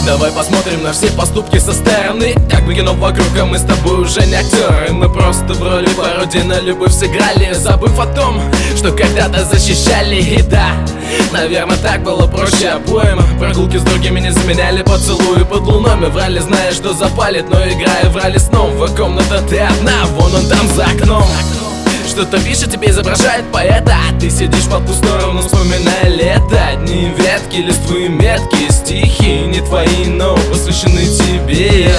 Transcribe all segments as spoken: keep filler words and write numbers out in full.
Давай посмотрим на все поступки со стороны, как бы кино вокруг, а мы с тобой уже не актеры. Мы просто в роли пародии на любовь сыграли, забыв о том, что когда-то защищали. И да, наверное, так было проще обоим. Прогулки с другими не заменяли поцелуи под луной. Мы врали, зная, что запалит, но играя врали сном. В комната ты одна, вон он там за окном. Что-то пишет, тебе изображает поэта. Ты сидишь по ту сторону, вспоминая лето. Дни, ветки, листвы, метки. Стихи не твои, но посвящены тебе.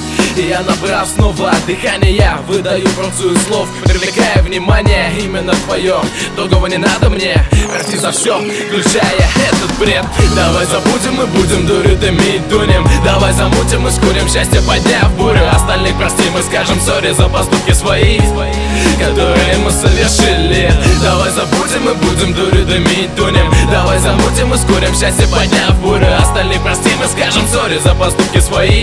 И я, набрав снова дыхание, выдаю порцию слов, привлекая внимание именно твое. Другого не надо мне, прости за все, включая этот бред. Давай забудем и будем дурить, дымить, дунем. Давай замутим и скурим счастье, подняв бурю. Остальных прости, мы скажем сори за поступки свои, которые мы совершили. Давай забудем и будем дурить, дымить, дунем. Давай замутим и скурим счастье, подняв бурю. Остальных прости, мы скажем сори за поступки свои,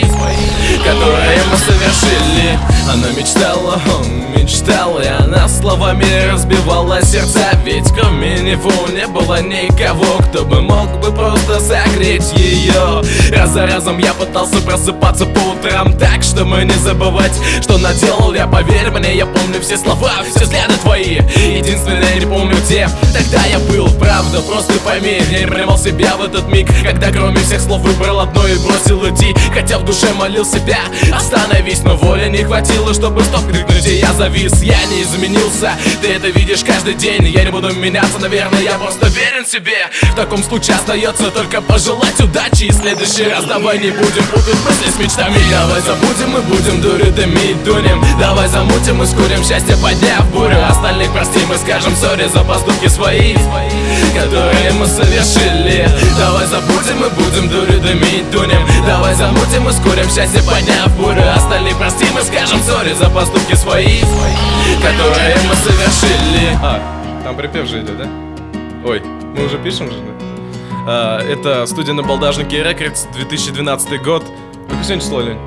которые мы совершили. Она мечтала, он мечтал, и она словами разбивала сердца. Ведь кроме него не было никого, кто бы мог бы просто согреть ее. Раз за разом я пытался просыпаться по утрам так, чтобы не забывать, что наделал я. Поверь мне, я помню все слова, все взгляды твои. Единственное, не помню где тогда я был. Правда, просто пойми, я принимал себя в этот миг, когда кроме всех слов выбрал одно и бросил идти. Хотя в душе молил себя, остановись, но воли не хватило, чтобы стоп крикнуть, и я завис. Я не изменился, ты это видишь каждый день. Я не буду меняться, наверное, я просто верен себе. В таком случае остается только пожелать удачи. И в следующий раз давай не будем путать мысли с мечтами. Давай забудем и будем дурить, дымить, дунем. Давай замутим и скурим счастье, подняв бурю. Остальных прости, мы скажем сори за поступки свои, которые мы совершили. Давай забудем и будем дурить, дымить, дунем. Давай замутим и скурим счастье, подняв бурю. Остальных прости, мы скажем сори за поступки свои, которые мы совершили. А, там припев же идет, да? Ой, мы уже пишем же, да? А, это студия Набалдажники Рекордс, две тысячи двенадцатый год. Какое сегодня число, Лень?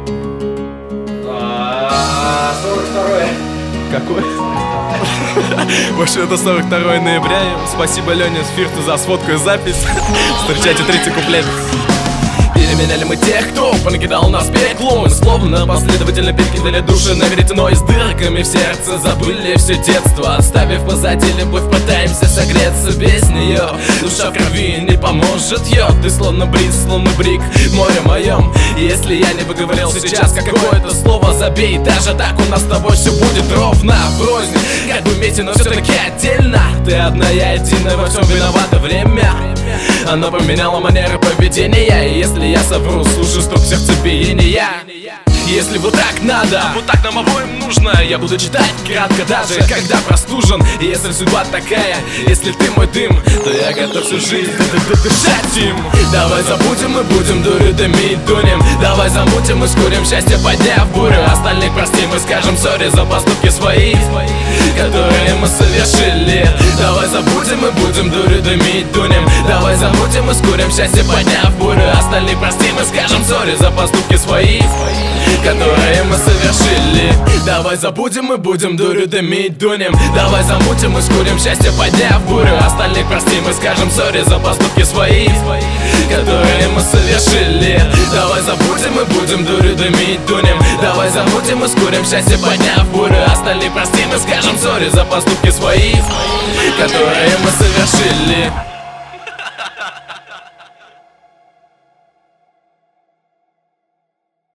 сорок второе. Какое? В общем, это сорок второе ноября. Спасибо, Лене Сфирту, за сфотку и запись. Встречайте третий куплет. Переменяли мы тех, кто понакидал нас пекло. Мы словно последовательно перекидали души на веретено, и с дырками в сердце забыли все детство, оставив позади любовь, пытаемся согреться без нее. Душа в крови не поможет, ее. Ты словно бриз, словно брик в море моем. И если я не выговорил сейчас какое-то слово, забей. Даже так у нас с тобой все будет ровно, врознь, как бы вместе, но все-таки отдельно. Ты одна, я единая, во всем виновато время. Оно поменяло манеры поведения. И если я совру, слушай стук сердцебиения. Если вот так надо, вот так нам обоим нужно, я буду читать кратко, даже когда простужен. И если судьба такая, если ты мой дым, то я готов всю жизнь дышать им. Давай забудем и будем дурить, дымить, дунем. Давай замутим и скурим счастье, подняв бурю. Остальных прости, мы скажем сори за поступки свои, которые мы совершили. Давай забудем и будем дурить, дымить, дунем. Давай замутим и скурим счастье, подняв бурю. Остальных прости, мы скажем сори за поступки свои, которые мы совершили. Давай забудем и будем дурить, дымить, дунем. Давай замутим и скурим счастье, подняв бурю. Остальных прости, мы скажем сори за поступки свои, которые мы совершили. Давай забудем и будем дурить, дымить, дунем. Давай замутим и скурим счастье, подняв бурю. Остальных прости, мы скажем сори за поступки свои, которые мы совершили.